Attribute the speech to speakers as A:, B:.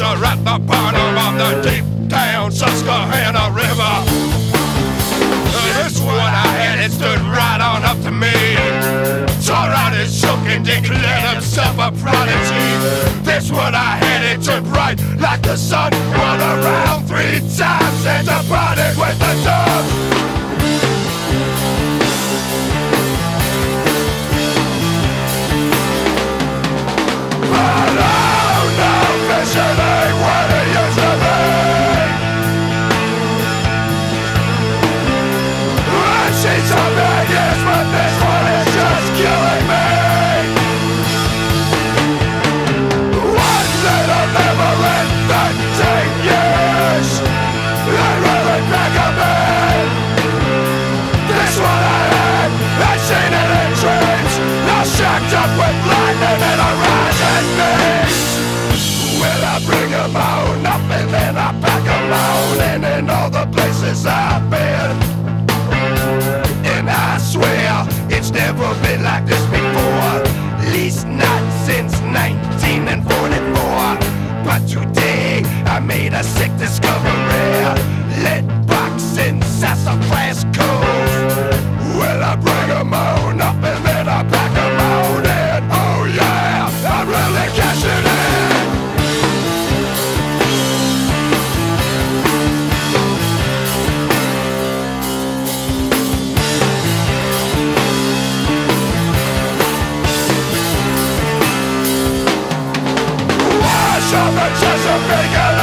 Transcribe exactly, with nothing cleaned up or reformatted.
A: are at the bottom of the deep down Susquehanna River. This one I had, it stood right on up to me. Tore out his choke and declared himself a prodigy. This one I had, it turned bright like the sun. Run around three times and departed with the dove. But oh no, vision ain't what it used to be. I've seen so many years, but this one is just killing me. One little liver in thirteen years, they really pick a man. This one I had, I'd seen it in dreams. Now shacked up with lightning and a rising beast. Well, I bring them on up and then I pack them on. And in all the places I've been, and I swear it's never been like this before. At least not since nineteen forty-four. But today I made a sick discovery. Lead box in Sassafras Cove. Well, I bring them on up and then I pack them on. And oh yeah, I'm really cashing in. Wash up the Chesapeake